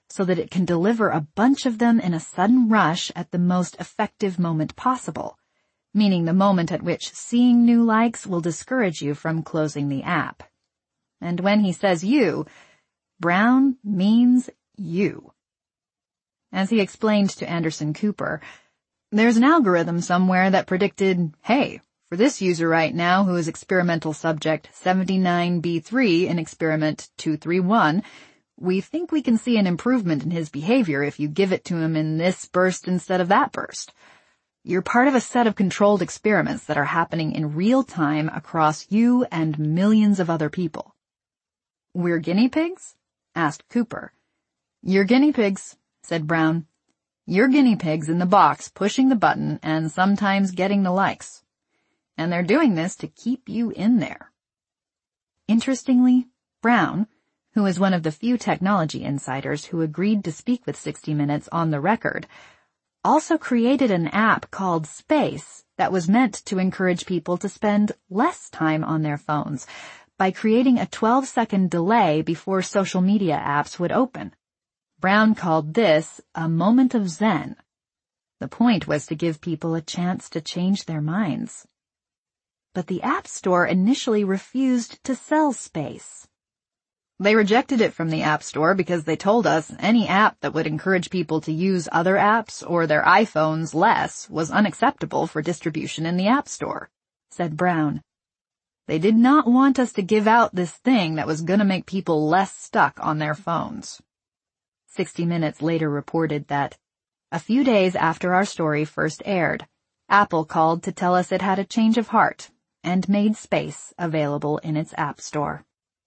so that it can deliver a bunch of them in a sudden rush at the most effective moment possible, meaning the moment at which seeing new likes will discourage you from closing the app. And when he says you, Brown means you. As he explained to Anderson Cooper, there's an algorithm somewhere that predicted, hey, for this user right now who is experimental subject 79B3 in experiment 231, we think we can see an improvement in his behavior if you give it to him in this burst instead of that burst. You're part of a set of controlled experiments that are happening in real time across you and millions of other people. We're guinea pigs? Asked Cooper. You're guinea pigs, said Brown. You're guinea pigs in the box pushing the button and sometimes getting the likes. And they're doing this to keep you in there. Interestingly, Brown, who is one of the few technology insiders who agreed to speak with 60 Minutes on the record, also created an app called Space that was meant to encourage people to spend less time on their phones by creating a 12-second delay before social media apps would open. Brown called this a moment of zen. The point was to give people a chance to change their minds. But the App Store initially refused to sell Space. They rejected it from the App Store because they told us any app that would encourage people to use other apps or their iPhones less was unacceptable for distribution in the App Store, said Brown. They did not want us to give out this thing that was going to make people less stuck on their phones. 60 Minutes later reported that, a few days after our story first aired, Apple called to tell us it had a change of heart and made Space available in its App Store.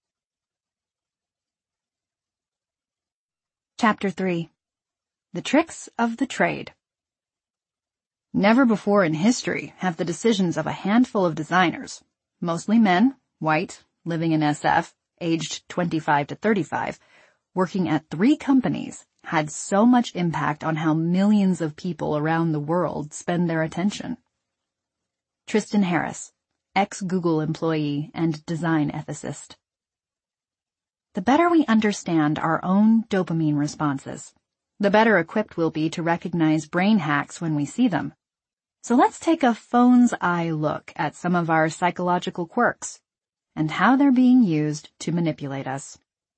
Chapter 3. The Tricks of the Trade. Never before in history have the decisions of a handful of designers, mostly men, white, living in SF, aged 25 to 35, working at 3 companies, had so much impact on how millions of people around the world spend their attention. Tristan Harris, ex-Google employee and design ethicist. The better we understand our own dopamine responses, the better equipped we'll be to recognize brain hacks when we see them. So let's take a phone's eye look at some of our psychological quirks and how they're being used to manipulate us.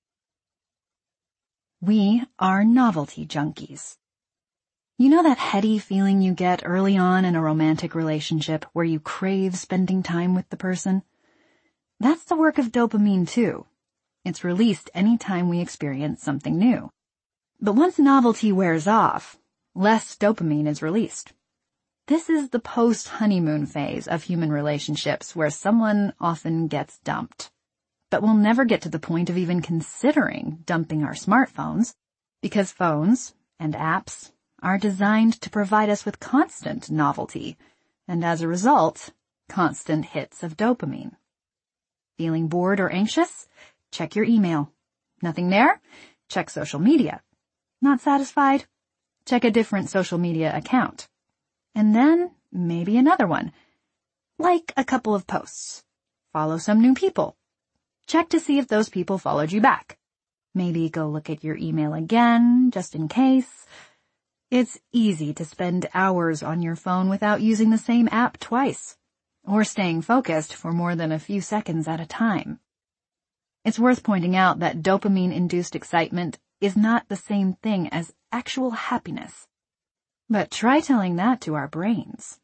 We are novelty junkies. You know that heady feeling you get early on in a romantic relationship where you crave spending time with the person? That's the work of dopamine too. It's released any time we experience something new. But once novelty wears off, less dopamine is released. This is the post-honeymoon phase of human relationships where someone often gets dumped. But we'll never get to the point of even considering dumping our smartphones because phones and apps are designed to provide us with constant novelty and as a result, constant hits of dopamine. Feeling bored or anxious? Check your email. Nothing there? Check social media. Not satisfied? Check a different social media account. And then maybe another one. Like a couple of posts. Follow some new people. Check to see if those people followed you back. Maybe go look at your email again, just in case. It's easy to spend hours on your phone without using the same app twice, or staying focused for more than a few seconds at a time. It's worth pointing out that dopamine-induced excitement is not the same thing as actual happiness. But try telling that to our brains.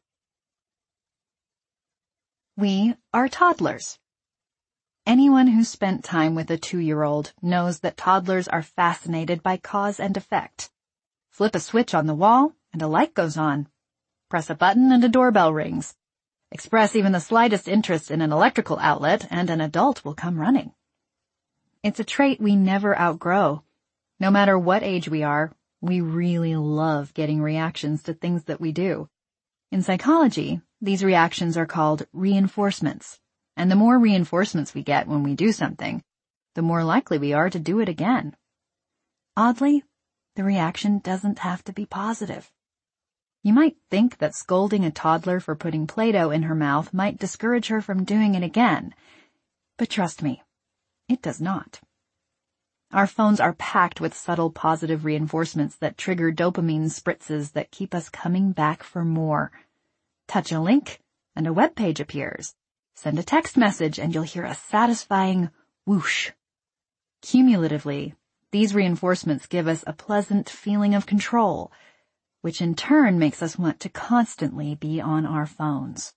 We are toddlers. Anyone who's spent time with a 2-year-old knows that toddlers are fascinated by cause and effect. Flip a switch on the wall and a light goes on. Press a button and a doorbell rings. Express even the slightest interest in an electrical outlet and an adult will come running. It's a trait we never outgrow. No matter what age we are, we really love getting reactions to things that we do. In psychology, these reactions are called reinforcements. And the more reinforcements we get when we do something, the more likely we are to do it again. Oddly, the reaction doesn't have to be positive. You might think that scolding a toddler for putting Play-Doh in her mouth might discourage her from doing it again, but trust me, it does not. Our phones are packed with subtle positive reinforcements that trigger dopamine spritzes that keep us coming back for more. Touch a link, and a web page appears. Send a text message, and you'll hear a satisfying whoosh. Cumulatively, these reinforcements give us a pleasant feeling of control, which in turn makes us want to constantly be on our phones.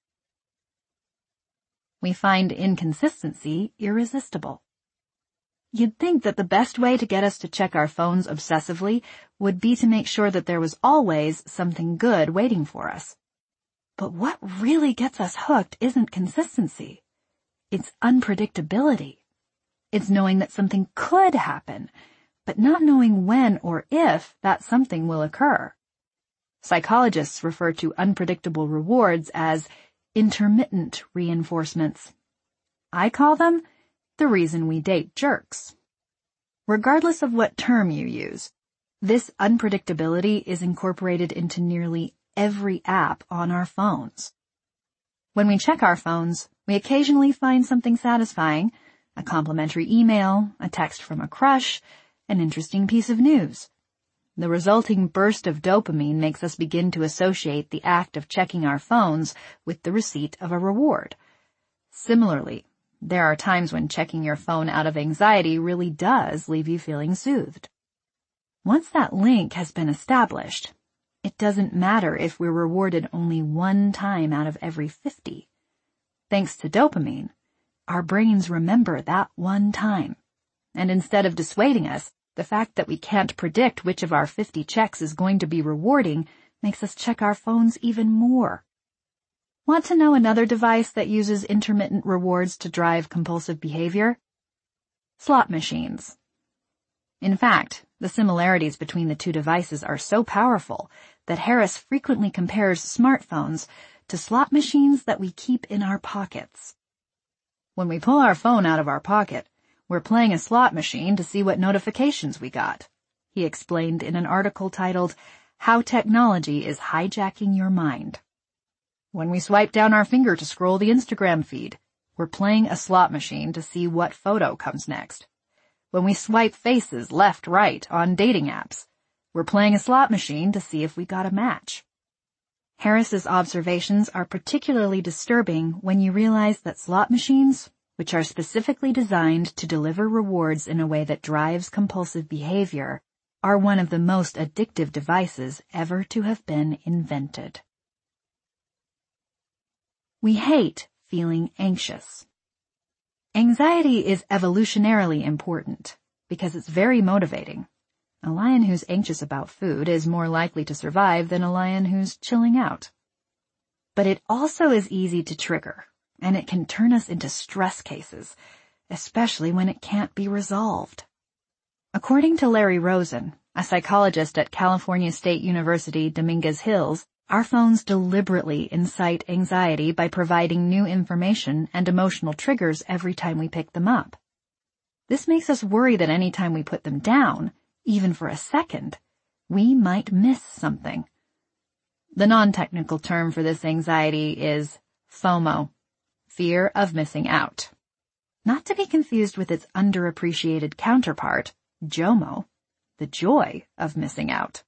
We find inconsistency irresistible. You'd think that the best way to get us to check our phones obsessively would be to make sure that there was always something good waiting for us. But what really gets us hooked isn't consistency. It's unpredictability. It's knowing that something could happen, but not knowing when or if that something will occur. Psychologists refer to unpredictable rewards as intermittent reinforcements. I call them the reason we date jerks. Regardless of what term you use, this unpredictability is incorporated into nearly every app on our phones. When we check our phones, we occasionally find something satisfying, a complimentary email, a text from a crush, an interesting piece of news. The resulting burst of dopamine makes us begin to associate the act of checking our phones with the receipt of a reward. Similarly, there are times when checking your phone out of anxiety really does leave you feeling soothed. Once that link has been established, it doesn't matter if we're rewarded only one time out of every 50. Thanks to dopamine, our brains remember that one time. And instead of dissuading us, the fact that we can't predict which of our 50 checks is going to be rewarding makes us check our phones even more. Want to know another device that uses intermittent rewards to drive compulsive behavior? Slot machines. In fact, the similarities between the two devices are so powerful that Harris frequently compares smartphones to slot machines that we keep in our pockets. When we pull our phone out of our pocket, we're playing a slot machine to see what notifications we got, he explained in an article titled, How Technology is Hijacking Your Mind. When we swipe down our finger to scroll the Instagram feed, we're playing a slot machine to see what photo comes next. When we swipe faces left-right on dating apps, we're playing a slot machine to see if we got a match. Harris's observations are particularly disturbing when you realize that slot machines, which are specifically designed to deliver rewards in a way that drives compulsive behavior, are one of the most addictive devices ever to have been invented. We hate feeling anxious. Anxiety is evolutionarily important because it's very motivating. A lion who's anxious about food is more likely to survive than a lion who's chilling out. But it also is easy to trigger, and it can turn us into stress cases, especially when it can't be resolved. According to Larry Rosen, a psychologist at California State University, Dominguez Hills, our phones deliberately incite anxiety by providing new information and emotional triggers every time we pick them up. This makes us worry that any time we put them down, even for a second, we might miss something. The non-technical term for this anxiety is FOMO, fear of missing out. Not to be confused with its underappreciated counterpart, JOMO, the joy of missing out.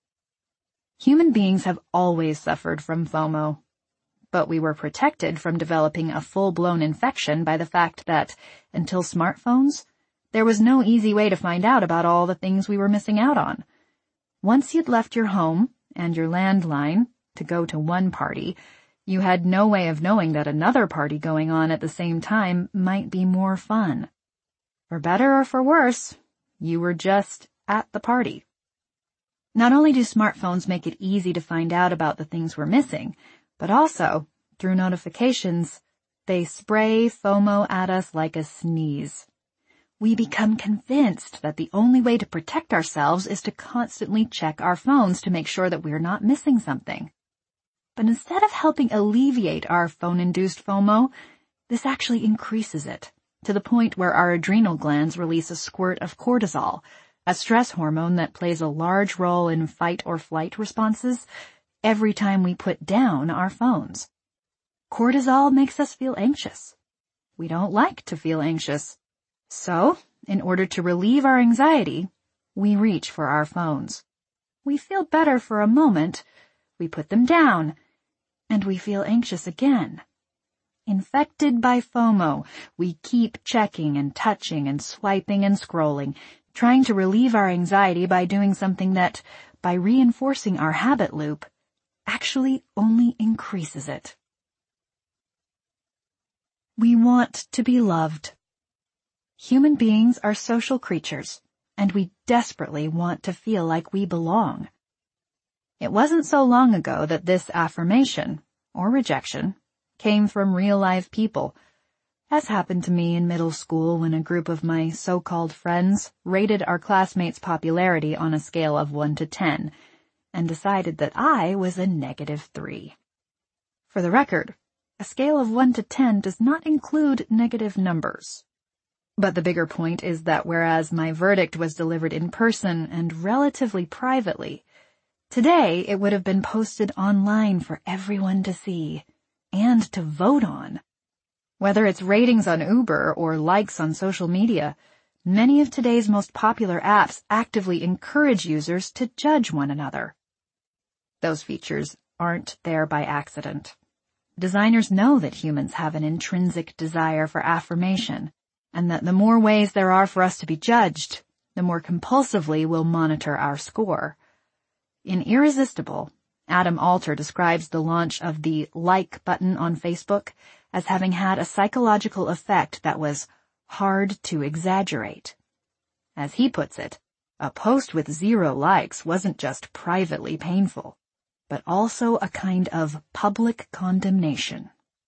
Human beings have always suffered from FOMO, but we were protected from developing a full-blown infection by the fact that, until smartphones, there was no easy way to find out about all the things we were missing out on. Once you'd left your home and your landline to go to one party, you had no way of knowing that another party going on at the same time might be more fun. For better or for worse, you were just at the party. Not only do smartphones make it easy to find out about the things we're missing, but also, through notifications, they spray FOMO at us like a sneeze. We become convinced that the only way to protect ourselves is to constantly check our phones to make sure that we're not missing something. But instead of helping alleviate our phone-induced FOMO, this actually increases it, to the point where our adrenal glands release a squirt of cortisol, a stress hormone that plays a large role in fight or flight responses every time we put down our phones. Cortisol makes us feel anxious. We don't like to feel anxious. So, in order to relieve our anxiety, we reach for our phones. We feel better for a moment, we put them down, and we feel anxious again. Infected by FOMO, we keep checking and touching and swiping and scrolling, trying to relieve our anxiety by doing something that, by reinforcing our habit loop, actually only increases it. We want to be loved. Human beings are social creatures, and we desperately want to feel like we belong. It wasn't so long ago that this affirmation, or rejection, came from real-life people, as happened to me in middle school when a group of my so-called friends rated our classmates' popularity on a scale of 1 to 10, and decided that I was a -3. For the record, a scale of 1 to 10 does not include negative numbers. But the bigger point is that whereas my verdict was delivered in person and relatively privately, today it would have been posted online for everyone to see and to vote on. Whether it's ratings on Uber or likes on social media, many of today's most popular apps actively encourage users to judge one another. Those features aren't there by accident. Designers know that humans have an intrinsic desire for affirmation, and that the more ways there are for us to be judged, the more compulsively we'll monitor our score. In Irresistible, Adam Alter describes the launch of the like button on Facebook as having had a psychological effect that was hard to exaggerate. As he puts it, a post with 0 likes wasn't just privately painful, but also a kind of public condemnation.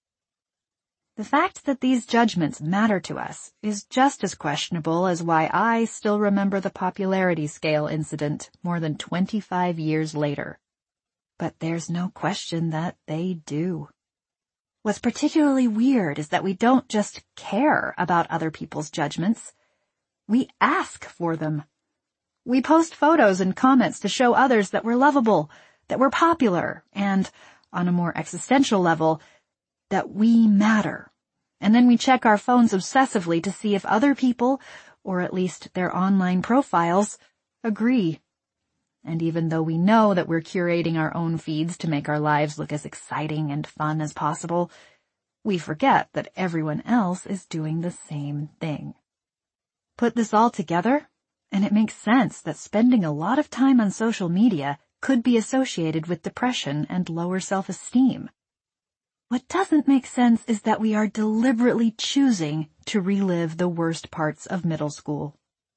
The fact that these judgments matter to us is just as questionable as why I still remember the popularity scale incident more than 25 years later. But there's no question that they do. What's particularly weird is that we don't just care about other people's judgments. We ask for them. We post photos and comments to show others that we're lovable, that we're popular, and, on a more existential level, that we matter. And then we check our phones obsessively to see if other people, or at least their online profiles, agree. And even though we know that we're curating our own feeds to make our lives look as exciting and fun as possible, we forget that everyone else is doing the same thing. Put this all together, and it makes sense that spending a lot of time on social media could be associated with depression and lower self-esteem. What doesn't make sense is that we are deliberately choosing to relive the worst parts of middle school.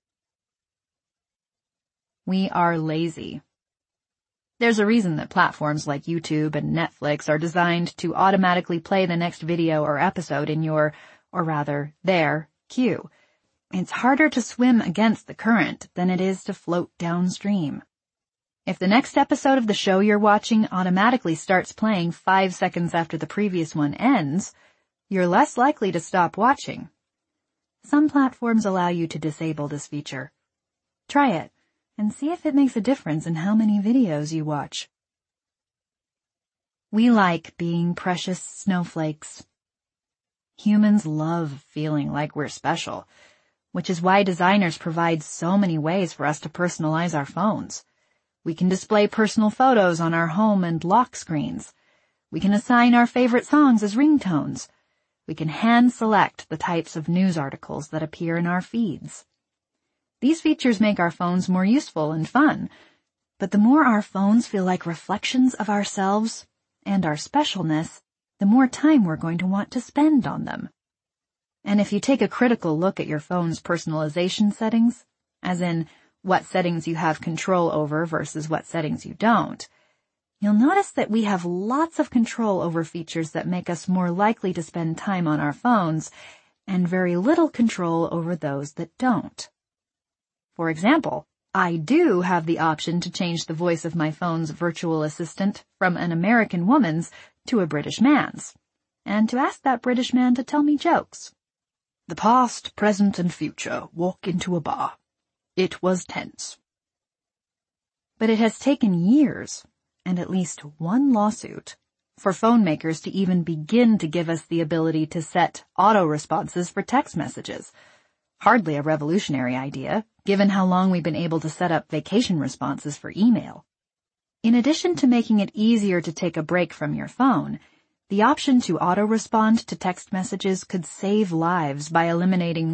We are lazy. There's a reason that platforms like YouTube and Netflix are designed to automatically play the next video or episode in your, or rather, their, queue. It's harder to swim against the current than it is to float downstream. If the next episode of the show you're watching automatically starts playing 5 seconds after the previous one ends, you're less likely to stop watching. Some platforms allow you to disable this feature. Try it and see if it makes a difference in how many videos you watch. We like being precious snowflakes. Humans love feeling like we're special, which is why designers provide so many ways for us to personalize our phones. We can display personal photos on our home and lock screens. We can assign our favorite songs as ringtones. We can hand-select the types of news articles that appear in our feeds. These features make our phones more useful and fun, but the more our phones feel like reflections of ourselves and our specialness, the more time we're going to want to spend on them. And if you take a critical look at your phone's personalization settings, as in what settings you have control over versus what settings you don't, you'll notice that we have lots of control over features that make us more likely to spend time on our phones, and very little control over those that don't. For example, I do have the option to change the voice of my phone's virtual assistant from an American woman's to a British man's, and to ask that British man to tell me jokes. The past, present, and future walk into a bar. It was tense. But it has taken years, and at least one lawsuit, for phone makers to even begin to give us the ability to set auto responses for text messages, Hardly a revolutionary idea, given how long we've been able to set up vacation responses for email. In addition to making it easier to take a break from your phone, the option to auto-respond to text messages could save lives by eliminating